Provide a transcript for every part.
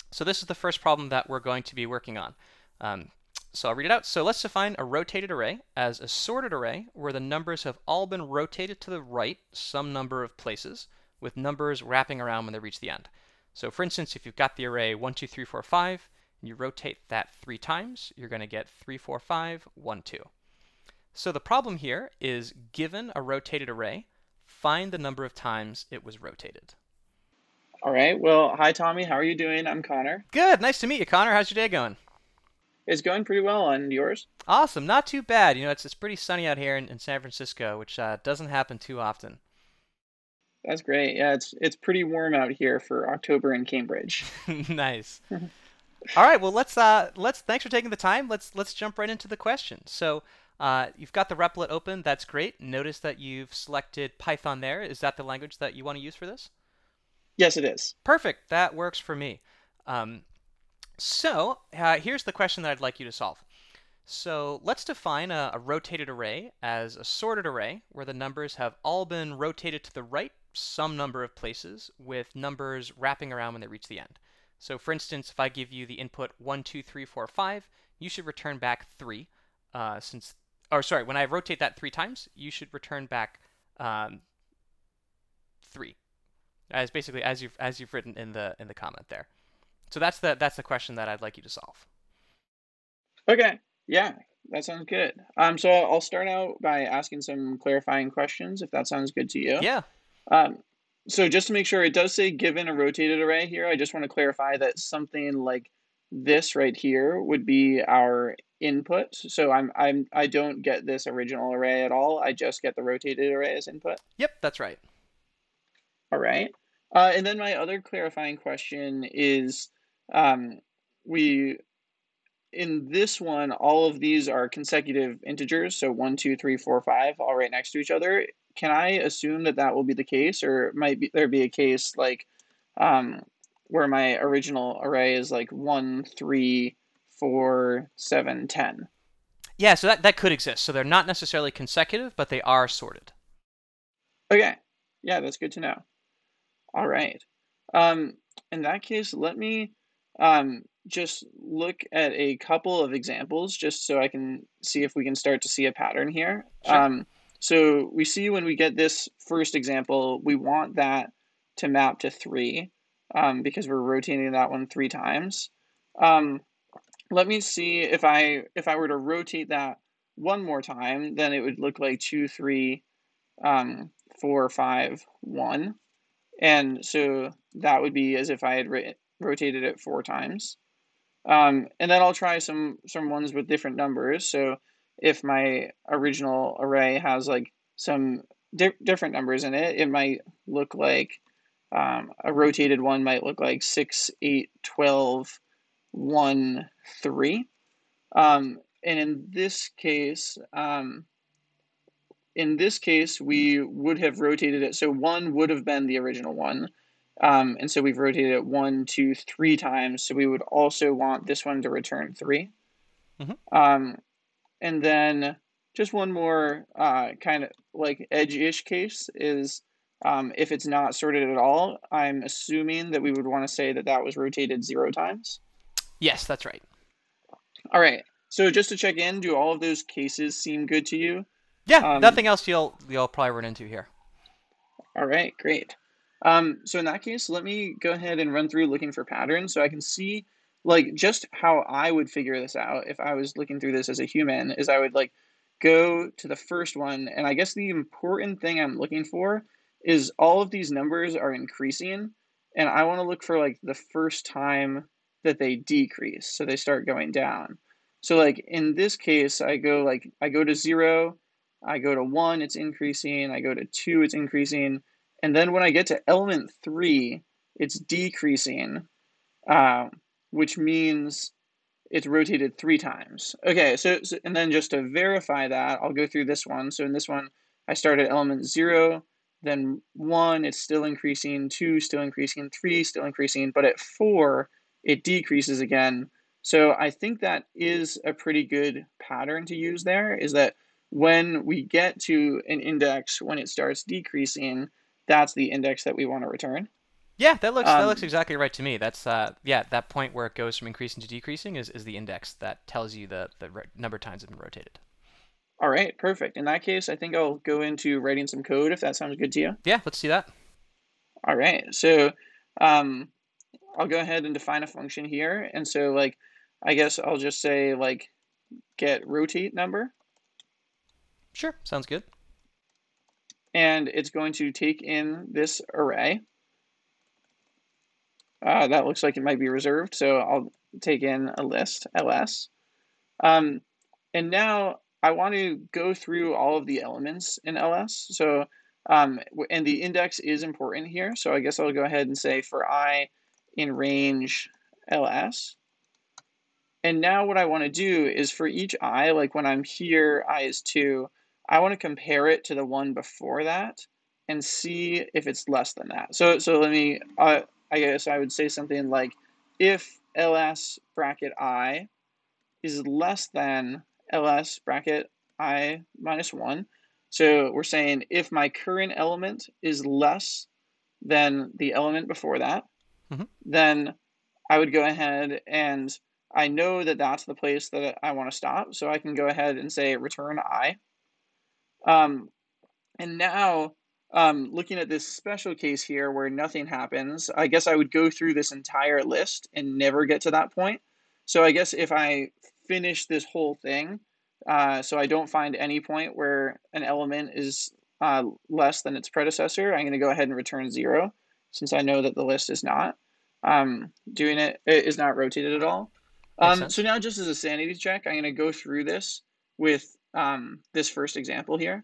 So this is the first problem that we're going to be working on. Um, so I'll read it out. So let's define a rotated array as a sorted array where the numbers have all been rotated to the right some number of places, with numbers wrapping around when they reach the end. So for instance, if you've got the array 1, 2, 3, 4, 5, and you rotate that 3 times, you're going to get 3, 4, 5, 1, 2. So the problem here is, given a rotated array, find the number of times it was rotated. All right. Well, hi, Tommy. How are you doing? I'm Connor. Good. Nice to meet you, Connor. How's your day going? It's going pretty well, and yours? Awesome. Not too bad. It's pretty sunny out here in San Francisco, which doesn't happen too often. That's great. Yeah, it's pretty warm out here for October in Cambridge. Nice. All right. Well, let's thanks for taking the time. Let's jump right into the question. So, you've got the Replit open. That's great. Notice that you've selected Python there. Is that the language that you want to use for this? Yes, it is. Perfect. That works for me. Um, here's the question that I'd like you to solve. So let's define a rotated array as a sorted array where the numbers have all been rotated to the right some number of places, with numbers wrapping around when they reach the end. So for instance, if I give you the input 1, 2, 3, 4, 5, you should return back 3. When I rotate that 3 times, you should return back 3, as basically as you've written in the comment there. So that's the question that I'd like you to solve. Okay. Yeah, that sounds good. So I'll start out by asking some clarifying questions, if that sounds good to you. Yeah. Um, so just to make sure, it does say given a rotated array here. I just want to clarify that something like this right here would be our input. So I don't get this original array at all. I just get the rotated array as input. Yep, that's right. All right. And then my other clarifying question is, um, we in this one, all of these are consecutive integers, so 1, 2, 3, 4, 5, all right next to each other. Can I assume that that will be the case, or there be a case like um, where my original array is like 1, 3, 4, 7, 10? Yeah, so that could exist. So they're not necessarily consecutive, but they are sorted. Okay, yeah, that's good to know. All right. Um, in that case, let me just look at a couple of examples just so I can see if we can start to see a pattern here. Sure. So we see when we get this first example, we want that to map to 3 because we're rotating that one 3 times. Um, Let me see if I were to rotate that one more time, then it would look like 2, 3, 4, 5, 1. And so that would be as if I had rotated it 4 times. And then I'll try some ones with different numbers. So if my original array has like some different numbers in it, it might look like a rotated one might look like 6, 8, 12, 1, 3. And in this case, we would have rotated it. So 1 would have been the original one. And so we've rotated it 1, 2, 3 times. So we would also want this one to return 3. Hmm. Um, and then just one more kind of like edge-ish case is if it's not sorted at all, I'm assuming that we would want to say that that was rotated 0 times. Yes, that's right. All right. So just to check in, do all of those cases seem good to you? Yeah, Um, nothing else you'll probably run into here. all right, great. So in that case, let me go ahead and run through looking for patterns so I can see like just how I would figure this out if I was looking through this as a human is I would like go to the first one, and I guess the important thing I'm looking for is all of these numbers are increasing, and I want to look for like the first time that they decrease, so they start going down. So like in this case, I go to 0, I go to 1, it's increasing, I go to 2, it's increasing, and then when I get to element 3, it's decreasing, uh, which means it's rotated 3 times. Okay, so and then just to verify that, I'll go through this one. So in this one, I start at element 0, then 1, it's still increasing, 2, still increasing, 3, still increasing, but at 4, it decreases again. So I think that is a pretty good pattern to use there, is that when we get to an index, when it starts decreasing, that's the index that we want to return. Yeah, that looks Um, exactly right to me. That's yeah, that point where it goes from increasing to decreasing is the index that tells you the number of times it's been rotated. all right, perfect. In that case, I think I'll go into writing some code if that sounds good to you. Yeah, let's see that. All right, so um, I'll go ahead and define a function here. And so like, I guess I'll just say like get rotate number, Sure, sounds good. and it's going to take in this array. That looks like it might be reserved, so I'll take in a list, ls. Um, and now I want to go through all of the elements in ls. So, and the index is important here. So I guess I'll go ahead and say for I in range ls. And now what I want to do is for each I, like when I'm here, I is 2, I want to compare it to the one before that and see if it's less than that. So let me, I guess I would say something like if ls bracket I is less than ls bracket I minus 1. So we're saying if my current element is less than the element before that, Hmm. then I would go ahead and I know that that's the place that I want to stop. So I can go ahead and say return I. Um, and now, looking at this special case here where nothing happens, I guess I would go through this entire list and never get to that point. So I guess if I finish this whole thing, so I don't find any point where an element is less than its predecessor, I'm going to go ahead and return 0, since I know that the list is not doing it is not rotated at all. Makes So sense. now just as a sanity check, I'm going to go through this with this first example here.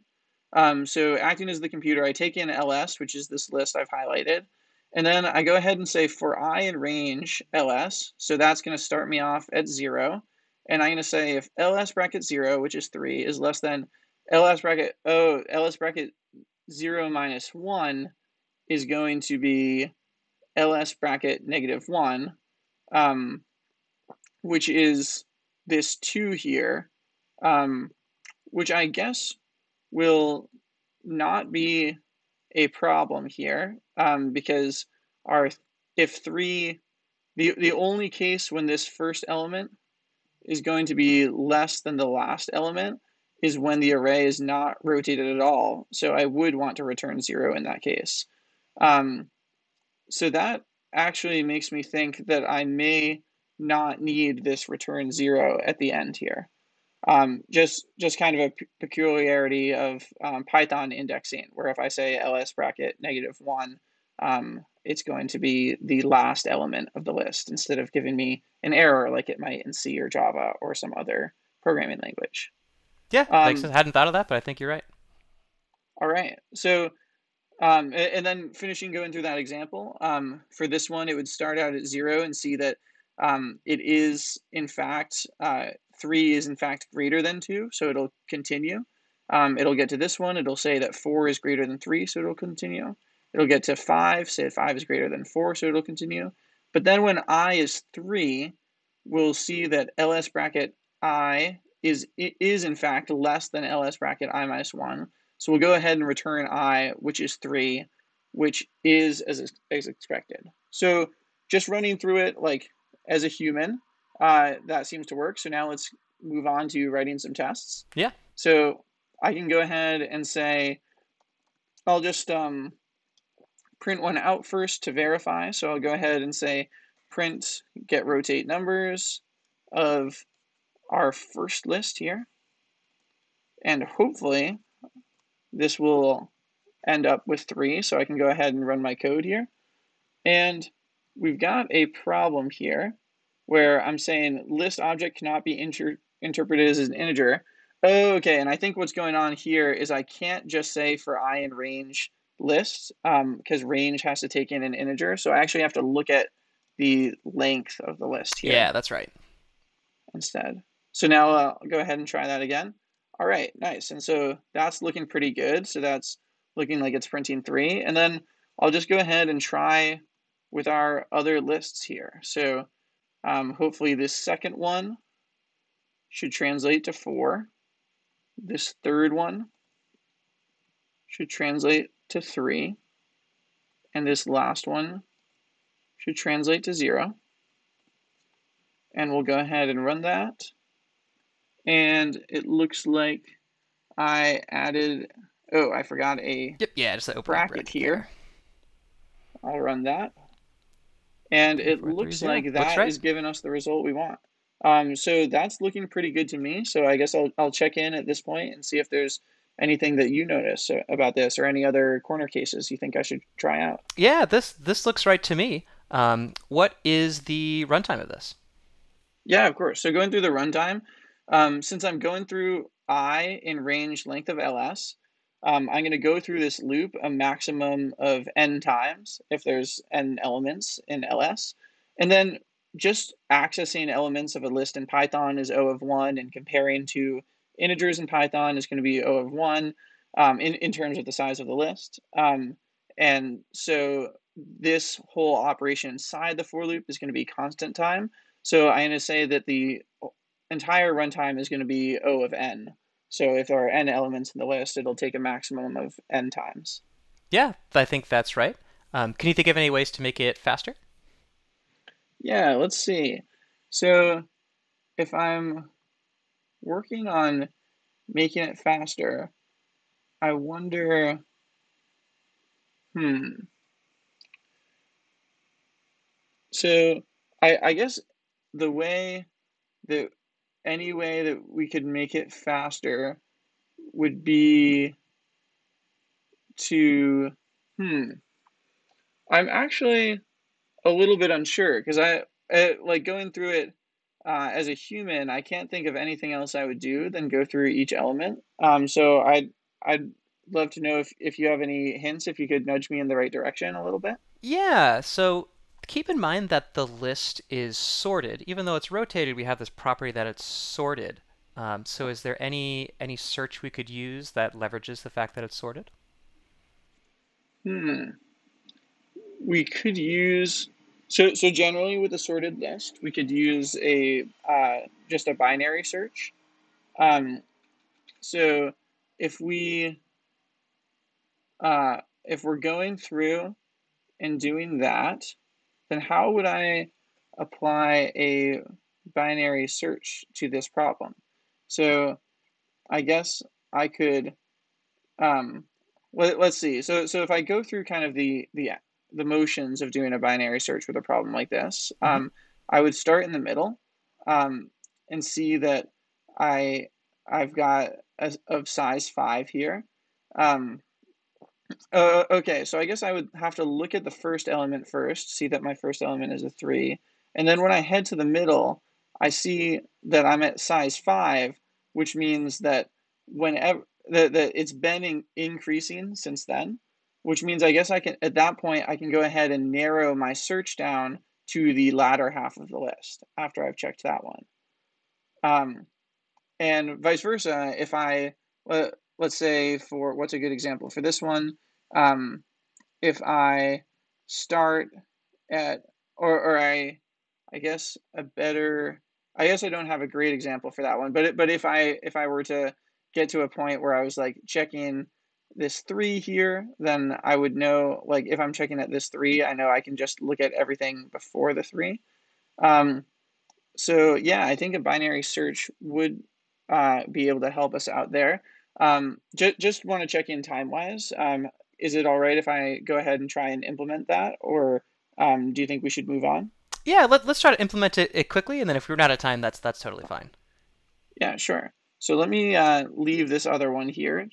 So acting as the computer, I take in ls, which is this list I've highlighted, and then I go ahead and say for I in range ls, so that's going to start me off at 0, and I'm going to say if ls bracket 0, which is 3, is less than ls bracket, ls bracket 0 minus 1 is going to be ls bracket negative 1, um, which is this 2 here, um, which I guess will not be a problem here because our if 3 the only case when this first element is going to be less than the last element is when the array is not rotated at all. So I would want to return 0 in that case. Um, so that actually makes me think that I may not need this return 0 at the end here. Just kind of a peculiarity of Python indexing, where if I say ls bracket negative 1, it's going to be the last element of the list instead of giving me an error like it might in C or Java or some other programming language. Yeah, makes Um, sense. Hadn't thought of that, but I think you're right. all right, so and then finishing going through that example, for this one, it would start out at 0 and see that it is, in fact, 3 is, in fact, greater than 2, so it'll continue. It'll get to this one. It'll say that 4 is greater than 3, so it'll continue. It'll get to 5, say that 5 is greater than 4, so it'll continue. But then when I is 3, we'll see that ls bracket I is in fact less than ls bracket I minus 1. So we'll go ahead and return I, which is 3, which is as expected. So just running through it like as a human, that seems to work. So now let's move on to writing some tests. Yeah. So I can go ahead and say, I'll just print one out first to verify. So I'll go ahead and say print get rotate numbers of our first list here. And hopefully this will end up with 3. So I can go ahead and run my code here. And we've got a problem here where I'm saying list object cannot be interpreted as an integer. Okay, and I think what's going on here is I can't just say for I in range list because range has to take in an integer. So I actually have to look at the length of the list here Yeah, that's right. instead. So now I'll go ahead and try that again. All right, nice. And so that's looking pretty good. So that's looking like it's printing 3. And then I'll just go ahead and try with our other lists here. So hopefully this second one should translate to 4. This third one should translate to 3. And this last one should translate to 0. And we'll go ahead and run that. And it looks like I added, oh, I forgot a Yep, yeah, just the opening bracket bracket here. there. I'll run that. And it looks 3430. like Looks that right. is giving us the result we want. So that's looking pretty good to me. So I guess I'll check in at this point and see if there's anything that you notice about this or any other corner cases you think I should try out. Yeah, this looks right to me. What is the runtime of this? Yeah, of course. So going through the runtime, since I'm going through I in range length of ls, I'm going to go through this loop a maximum of n times if there's n elements in ls. And then just accessing elements of a list in Python is O of 1, and comparing to integers in Python is going to be O of 1 in terms of the size of the list. And so this whole operation inside the for loop is going to be constant time. So I'm going to say that the entire runtime is going to be O of n. So if there are n elements in the list, it'll take a maximum of n times. Yeah, I think that's right. Can you think of any ways to make it faster? Yeah, let's see. So if I'm working on making it faster, I wonder, hmm. So I guess the way that any way that we could make it faster would be to, I'm actually a little bit unsure because like going through it as a human, I can't think of anything else I would do than go through each element. So I'd love to know if you have any hints, if you could nudge me in the right direction a little bit. Yeah, so keep in mind that the list is sorted. Even though it's rotated, we have this property that it's sorted. So is there any search we could use that leverages the fact that it's sorted? Hmm. We could use so generally with a sorted list, we could use a just a binary search. Um, so if we if we're going through and doing that, then how would I apply a binary search to this problem? So I guess I could let's see. So if I go through kind of the motions of doing a binary search with a problem like this, Hmm. I would start in the middle um, and see that I I've got of size 5 here. Um, okay, so I guess I would have to look at the first element first, see that my first element is a 3. And then when I head to the middle, I see that I'm at size 5, which means that whenever that it's been increasing since then, which means I guess I can at that point I can go ahead and narrow my search down to the latter half of the list after I've checked that one. Um, and vice versa, if I let's say for what's a good example for this one, um, if I start at or I guess a better I guess I don't have a great example for that one, but if I were to get to a point where I was like checking this 3 here, then I would know, like, if I'm checking at this 3, I know I can just look at everything before the 3. Um, so yeah, I think a binary search would be able to help us out there. Just want to check in time wise. Is it all right if I go ahead and try and implement that, or do you think we should move on? Yeah, let's try to implement it quickly, and then if we're not out of time, that's totally fine. Yeah, sure. So let me leave this other one here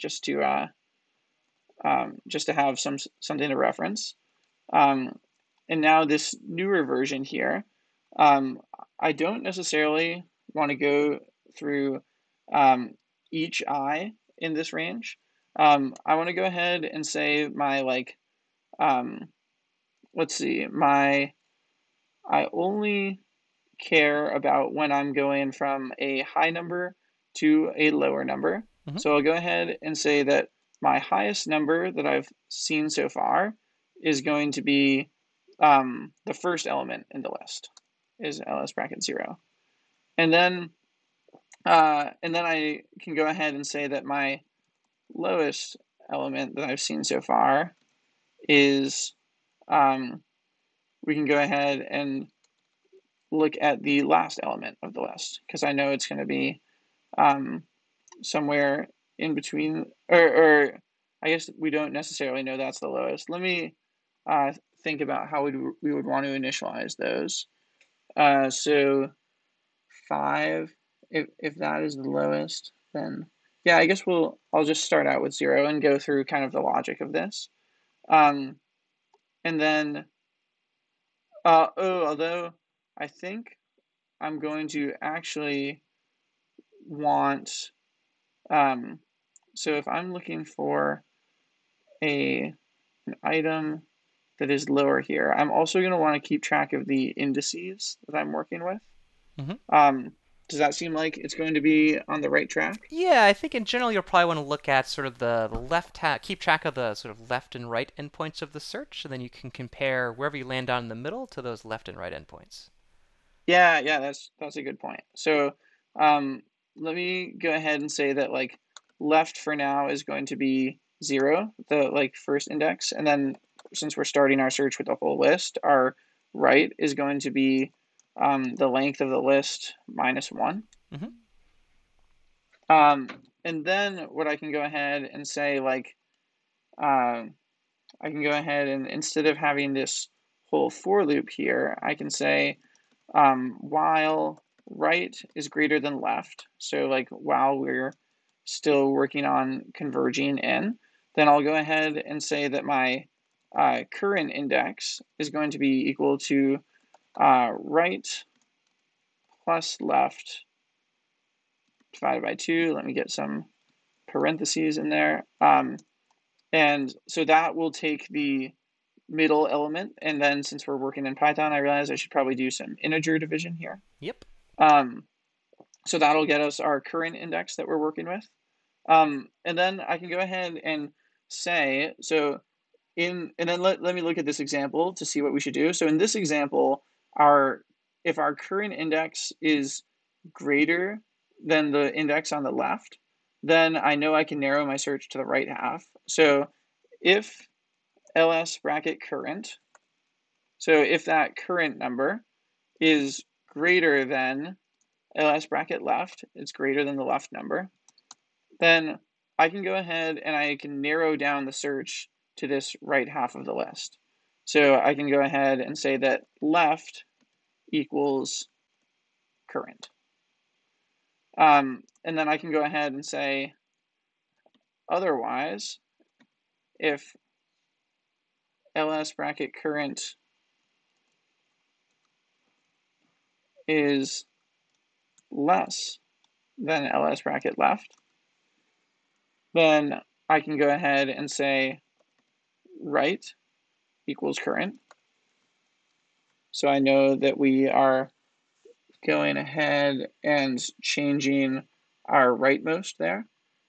just to have something to reference. Um, and now this newer version here, um, I don't necessarily want to go through um, each eye in this range. I want to go ahead and say my um, let's see, I only care about when I'm going from a high number to a lower number. Hmm. So I'll go ahead and say that my highest number that I've seen so far is going to be the first element in the list is ls bracket 0. And then I can go ahead and say that my lowest element that I've seen so far is um, we can go ahead and look at the last element of the list, because I know it's going to be somewhere in between, or I guess we don't necessarily know that's the lowest. Let me think about how we would want to initialize those. So 5, if that is the lowest, then yeah, I guess I'll just start out with 0 and go through kind of the logic of this. And then, although I think I'm going to actually want, so if I'm looking for an item that is lower here, I'm also going to want to keep track of the indices that I'm working with. Mm-hmm. Does that seem like it's going to be on the right track? Yeah, I think in general you'll probably want to look at sort of the keep track of the sort of left and right endpoints of the search, and then you can compare wherever you land on in the middle to those left and right endpoints. Yeah, that's a good point. So let me go ahead and say that like left for now is going to be 0, the like first index, and then since we're starting our search with the whole list, our right is going to be the length of the list minus 1. Mm-hmm. And then what I can go ahead and say, like, I can go ahead and instead of having this whole for loop here, I can say while right is greater than left, so like while we're still working on converging in, then I'll go ahead and say that my current index is going to be equal to right plus left divided by 2. Let me get some parentheses in there. And so that will take the middle element, and then since we're working in Python, I realize I should probably do some integer division here. Yep. So that'll get us our current index that we're working with. And then I can go ahead and say, so and then let me look at this example to see what we should do. So in this example, if our current index is greater than the index on the left, then I know I can narrow my search to the right half. So if ls bracket current, so if that current number is greater than ls bracket left, it's greater than the left number, then I can go ahead and I can narrow down the search to this right half of the list. So I can go ahead and say that left equals current. And then I can go ahead and say otherwise, if ls bracket current is less than ls bracket left, then I can go ahead and say right equals current. So I know that we are going ahead and changing our rightmost there.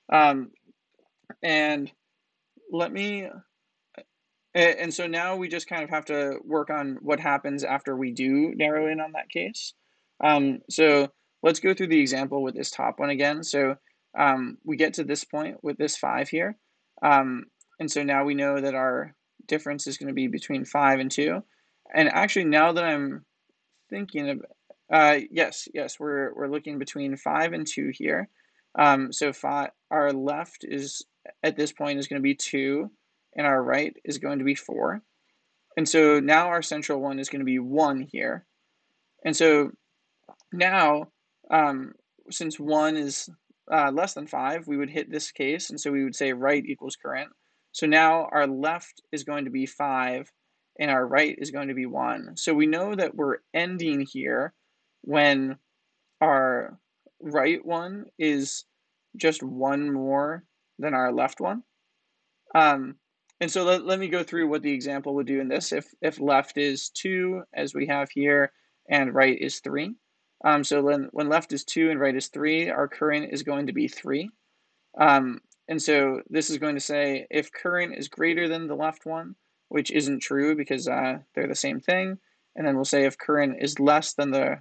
And let me, and so now we just kind of have to work on what happens after we do narrow in on that case. So let's go through the example with this top one again. So we get to this point with this 5 here. And so now we know that our difference is going to be between 5 and 2. And actually, now that I'm thinking of, yes, we're looking between 5 and 2 here. So our left is at this point is going to be 2, and our right is going to be 4. And so now our central one is going to be 1 here. And so now, since 1 is less than 5, we would hit this case, and so we would say right equals current. So now our left is going to be 5, and our right is going to be 1. So we know that we're ending here when our right one is just 1 more than our left one. And so let me go through what the example would do in this. If left is 2, as we have here, and right is 3. So when left is 2 and right is 3, our current is going to be 3. And so this is going to say if current is greater than the left one, which isn't true because they're the same thing. And then we'll say if current is less than the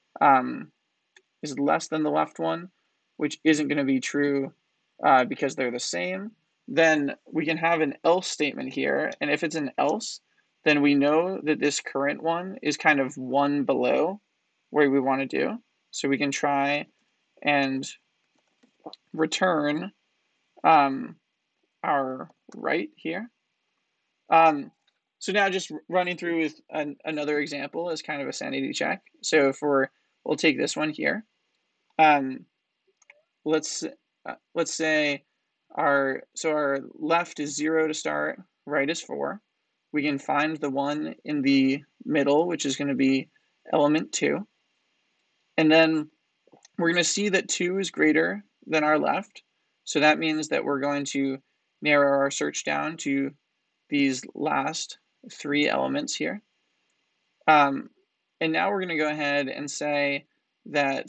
left one, which isn't going to be true because they're the same, then we can have an else statement here. And if it's an else, then we know that this current one is kind of one below where we want to do. So we can try and return our right here. So now just running through with another example as kind of a sanity check. So if we'll take this one here. Um, let's say our left is 0 to start, right is 4. We can find the one in the middle, which is going to be element 2. And then we're going to see that 2 is greater than our left. So that means that we're going to narrow our search down to these last 3 elements here. And now we're going to go ahead and say that,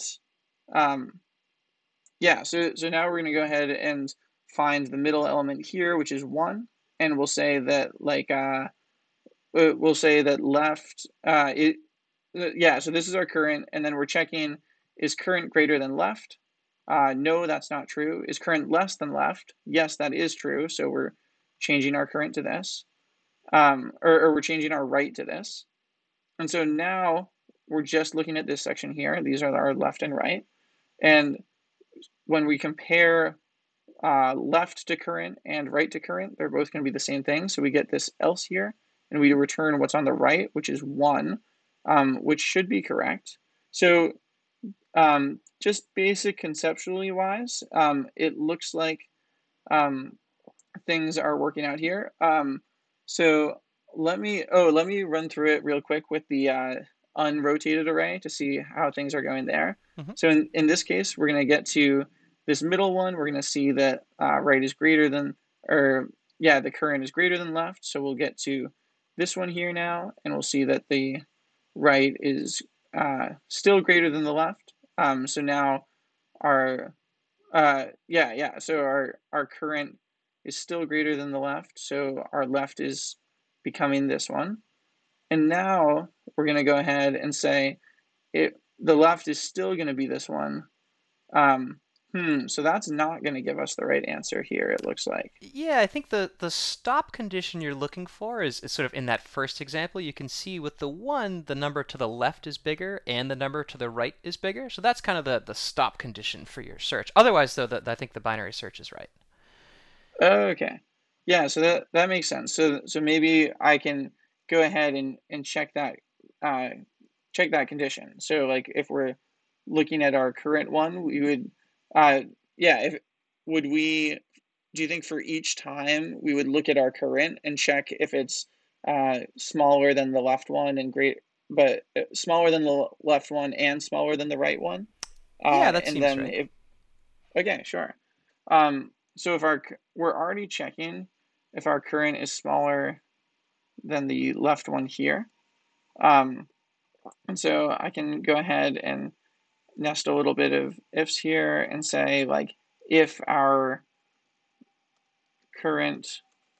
so now we're going to go ahead and find the middle element here, which is 1. And we'll say that, we'll say that left, so this is our current, and then we're checking, is current greater than left? No, that's not true. Is current less than left? Yes, that is true. So we're changing our current to this, or we're changing our right to this. And so now we're just looking at this section here. These are our left and right. And when we compare left to current and right to current, they're both going to be the same thing. So we get this else here, and we return what's on the right, which is 1, which should be correct. So just basic conceptually wise, it looks like things are working out here. So let me run through it real quick with the unrotated array to see how things are going there. Mm-hmm. So in this case, we're going to get to this middle one. We're going to see that right is greater than, the current is greater than left. So we'll get to this one here now, and we'll see that the right is still greater than the left. So now our so our current is still greater than the left. So our left is becoming this one. And now we're going to go ahead and say the left is still going to be this one. So that's not going to give us the right answer here, it looks like. Yeah, I think the stop condition you're looking for is sort of in that first example. You can see with the 1, the number to the left is bigger and the number to the right is bigger. So that's kind of the stop condition for your search. Otherwise, though, I think the binary search is right. Okay. Yeah, so that makes sense. So maybe I can go ahead and check that condition. So like if we're looking at our current one, we would do you think for each time we would look at our current and check if it's smaller than the left one smaller than the left one and smaller than the right one? Yeah, that And seems then right. okay, sure. So if we're already checking if our current is smaller than the left one here. And so I can go ahead and nest a little bit of ifs here and say, like, if our current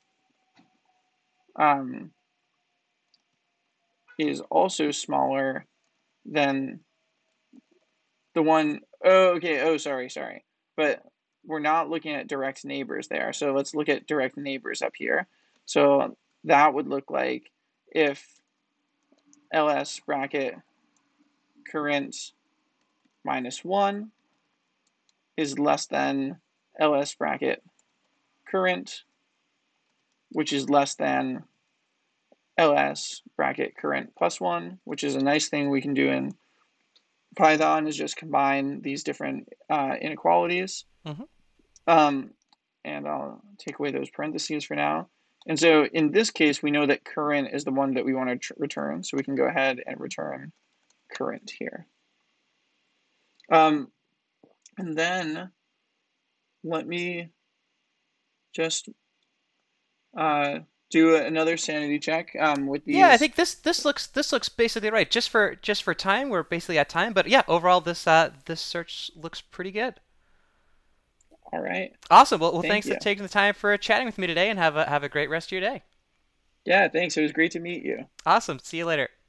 is also smaller than the one, sorry. But we're not looking at direct neighbors there. So let's look at direct neighbors up here. So that would look like if ls bracket current minus 1 is less than ls bracket current, which is less than ls bracket current plus 1, which is a nice thing we can do in Python, is just combine these different inequalities. Mm-hmm. And I'll take away those parentheses for now. And so in this case, we know that current is the one that we want to return. So we can go ahead and return current here. And then let me just do another sanity check with these. Yeah, I think this looks basically right. Just for time, we're basically at time. But yeah, overall, this search looks pretty good. All right. Awesome. Well, Thank thanks for you. taking the time for chatting with me today, and have a great rest of your day. Yeah, thanks. It was great to meet you. Awesome. See you later.